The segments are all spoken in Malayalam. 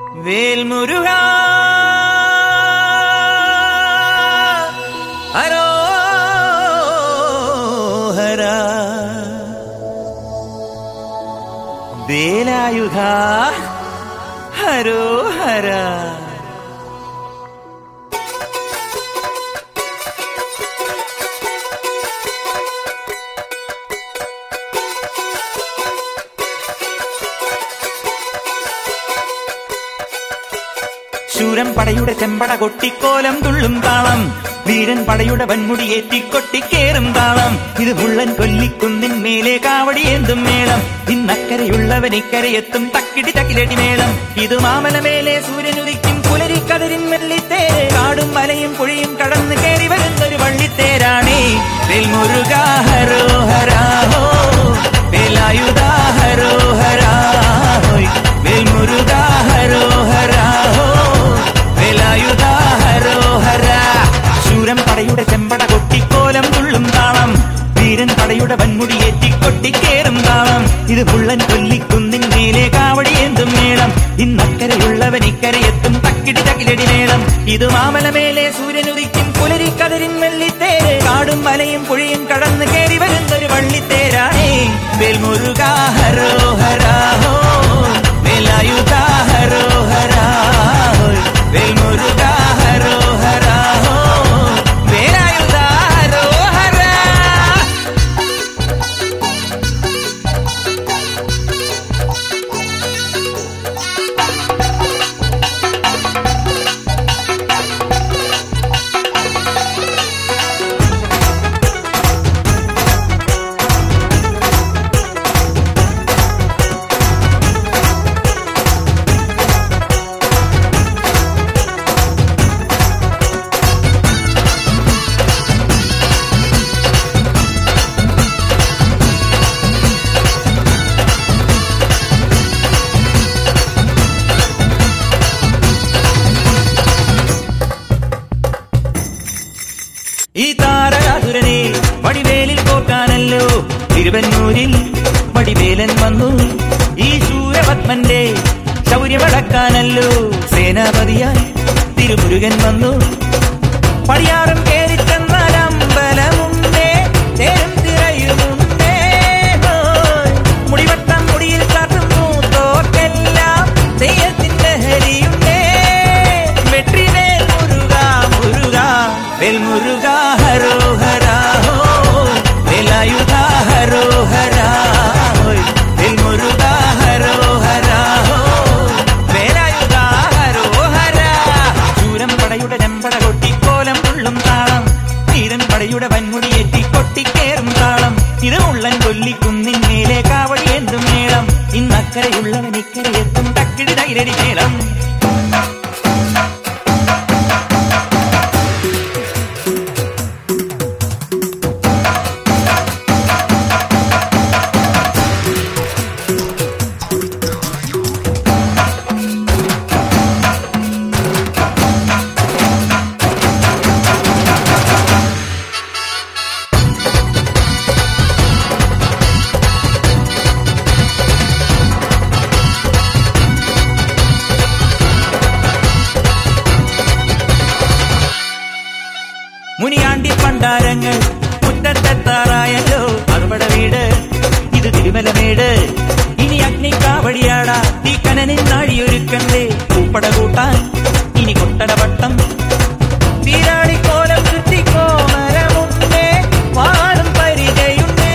വേൽമുരുകാ ഹരോഹരാ വേലായുധാ ഹരോഹരാ. ശൂരൻ പടയുടെ ചെമ്പട കൊട്ടിക്കോലം തുള്ളും താളം, വീരൻ പടയുടെ വൻമുടിയേറ്റിക്കൊട്ടിക്കേറും താളം. ഇത് മുള്ളൻ കൊല്ലിക്കുന്നിൻ മേലെ കാവടിയേന്തും മേളം. ഇന്നക്കരയുള്ളവൻ ഇക്കരയെത്തും തക്കിടി തക്കിലടി മേളം. ഇത് മാമലമേലെ സൂര്യനുദിക്കും പുലരിക്കതിരിൻ വെള്ളിത്തേര്. കാടും മലയും പുഴയും കടന്ന് കയറി വരുന്നൊരു വള്ളിത്തേരാണേ. വേൽമുരുകാ ഹരോഹരാ ഹോ, വേലായുധാ ഹരോഹരാ ഹോയ്. വേൽമുരുകാ ഹരോഹരാ ഹോ, വേലായുധാ ഹരോഹരാ. ശൂരൻ പടയുടെ ചെമ്പട കൊട്ടിക്കോലം തുള്ളും താളം, വീരൻ പടയുടെ വൻമുടിയേറ്റിക്കൊട്ടിക്കേറും താളം. ഇത് മുള്ളൻ കൊല്ലിക്കുന്നിൻ മേലെ കാവടിയേന്തും മേളം. ഇന്നക്കരയുള്ളവൻ ഇക്കരയെത്തും തക്കിടി തകിലടി മേളം. ഇത് മാമലമേലെ സൂര്യനുദിക്കും പുലരിക്കതിരിൻ വെള്ളിത്തേര്. കാടും മലയും പുഴയും കടന്ന് കയറി വരുന്നൊരു വള്ളിത്തേരാണേ. വേൽമുരുകാ ഹരോഹരാ ഹോ, വേലായുധാ ഹരോഹരാ ഹോയ്. വേൽമുരുകാ ഹരോഹരാ ഹോ, വേലായുധാ ഹരോഹരാ. ഈ താരകാസുരനെ വടിവേലിൽ കോർക്കാനല്ലോ തിരുവന്നൂരിൽ വടിവേലൻ വന്നു. ഈ ശൂരപത്മന്റെ ശൗര്യമടക്കാനല്ലോ സേനാപതിയായി തിരുമുരുകൻ വന്നു. പടിയാറും കേറിച്ചെന്നാൽ അമ്പലമുണ്ടേ, തേരും തിരയുമുണ്ടേ. മുടിവട്ടം മുടിയിൽ കാട്ടുന്നു തോക്കെല്ലാം തെയ്യത്തിന്റെ ഹരിയുണ്ടേ. വെട്രിവേൽ മുരുകാ മുരുകാ, വേൽമുരുകാ ഹരോഹരാ ഹോ, വേലായുധാ ഹരോഹരാ ഹോയ്. വേൽമുരുകാ ഹരോഹരാ ഹോ, വേലായുധാ ഹരോഹരാ. ശൂരൻ പടയുടെ ചെമ്പട കൊട്ടിക്കോലം തുള്ളും താളം, വീരൻ പടയുടെ വൻമുടിയേറ്റിക്കൊട്ടിക്കേറും താളം. ഇത് മുള്ളൻ കൊല്ലിക്കുന്നിൻ മേലെ കാവടിയേന്തും മേളം. ഇന്നക്കരയുള്ളവൻ ഇക്കരയെത്തും തക്കിടി തകിലടി മേളം. മുനിയാണ്ടി പണ്ടാരങ്ങൾ മുറ്റത്തെത്താറായല്ലോ അറുപട വീട്. ഇത് തിരുമലമേട്. ഇനി അഗ്നിക്കാവടിയാടാ തീ കനനിൻ നാഴിയൊരുക്കണ്ടേ. പൂപ്പട കൂട്ടാൻ ഇനി കൊട്ടടവട്ടം. വീരാളിക്കോലം ചുറ്റിക്കോമരമുണ്ടേ, വാളും പരിചയുണ്ടേ.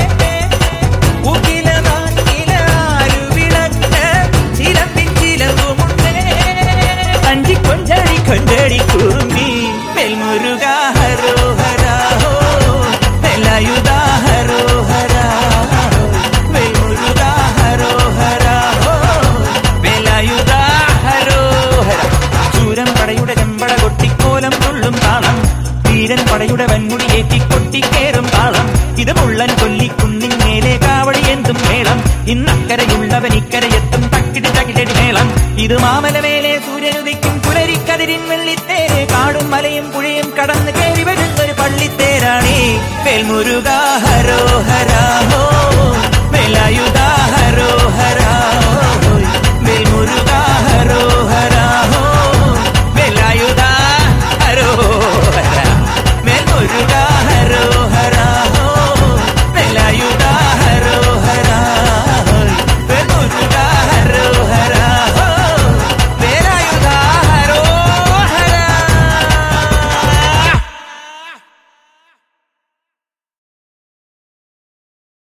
ഉകില നാട്ടില ആരുവിളക്ക് ചിലപ്പിൻ ചിലവുമുണ്ടേ. കഞ്ചി കൊഞ്ചടി കൊഞ്ചടി കുറുമ്പി. വേൽമുരുകാ ഹരോഹരാ ഹോ, വേലായുധാ ഹരോഹരാ ഹോ. വേൽമുരുകാ ഹരോഹരാ ഹോ, വേലായുധാ ഹരോഹരാ. ശൂരൻ പടയുടെ ചെമ്പട കൊട്ടിക്കോലം തുള്ളും താളം, വീരൻ പടയുടെ വൻമുടിയേറ്റിക്കൊട്ടിക്കേറും താളം. ഇത് മുള്ളൻ കൊല്ലിക്കുന്നിൻ മേലെ കാവടിയേന്തും മേളം. ഇന്നക്കരയുള്ളവൻ ഇക്കരയെത്തും തക്കിടി തകിലടി മേളം. ഇത് മാമലമേലെ സൂര്യനുദിക്കും പുലരിക്കതിരിൻ വെള്ളിത്തേര്. കാടും മലയും പുഴയും കടന്ന് കയറി വരുന്നൊരു പള്ളിത്തേരാണേ. വേൽമുരുകാ ഹരോഹരാ ഹോ, വേലായുധാ ഹരോഹരാ